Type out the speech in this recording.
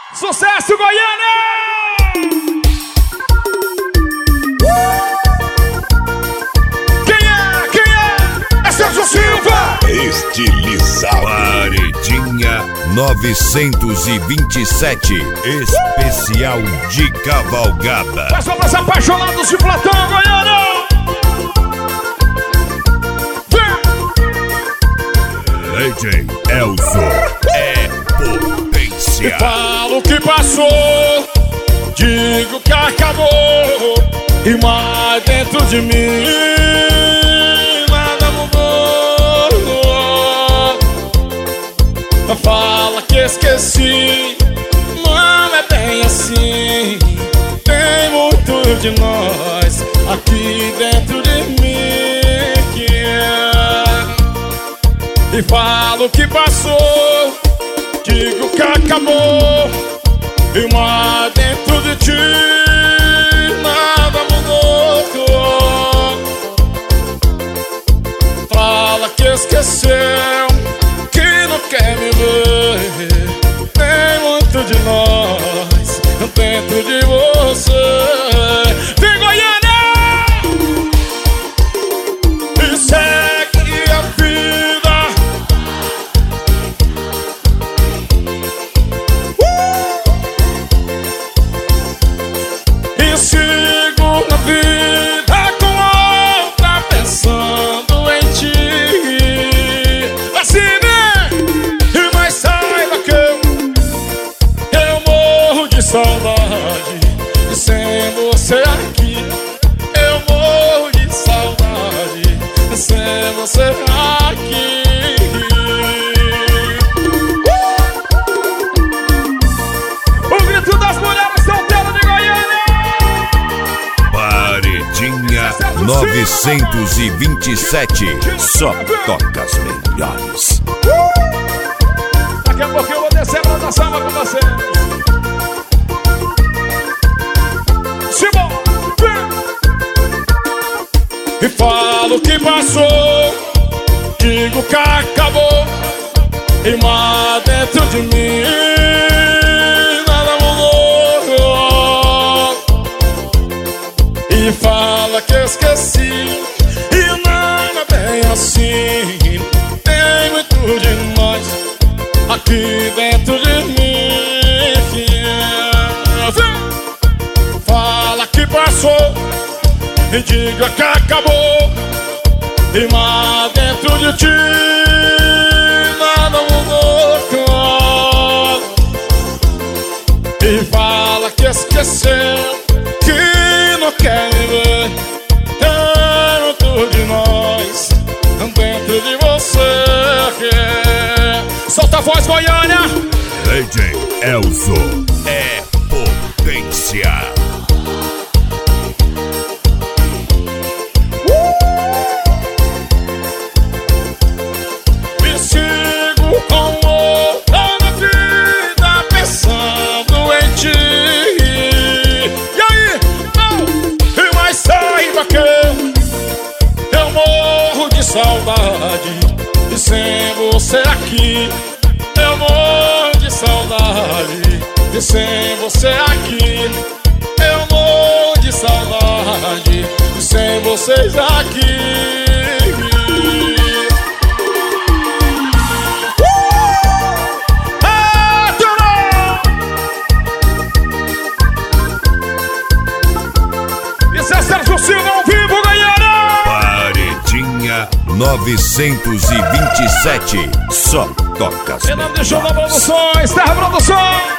Sucesso, Goiânia! Quem é? É Sérgio Silva! Estilizado. Paredinha 927, especial de cavalgada. Mas vamos apaixonados de Platão, Goiânia! DJ Elzo é potência. Falo que passou, digo que acabou, e mais dentro de mim nada mudou. Fala que esqueci, não é bem assim. Tem muito de nós aqui dentro de mim. E falo que passou, digo que acabou, e mais dentro de ti nada mudou. Fala que esqueceu, que não quer me ver. Tem muito de nós dentro de você. Vem, Goiânia! E segue a vida. E sigo na vida com outra pensando em ti. Assim vem, mas saiba que eu morro de saudade. E sem você aqui, eu morro de saudade. E sem você aqui. O grito das mulheres solteiras de Goiânia. Paredinha 927, só toca as melhores. Daqui a pouco eu vou descer pra dançar uma com você. Simão, vem! E falo que passou, digo que acabou, e mais dentro de mim nada mudou. E fala que esqueci, e não é bem assim. Tem muito de nós aqui dentro de mim. Fala que passou, e diga que acabou, e mais dentro de ti nada mudou. E fala que esqueceu, que não quer me ver. Tem muito de nós dentro de você. Solta a voz, Goiânia! DJ Elzo é potência. Me sigo com outra na vida pensando em ti. E aí? E mais saiba que eu morro de saudade. E sem você aqui, eu morro de saudade. E sem você aqui, eu morro de saudade. E sem vocês aqui. Isso é Sérgio Silva ao vivo, Goiânia! Paredinha 927, só toca as Em nome de Show da melhores. Produções, Terra Produções!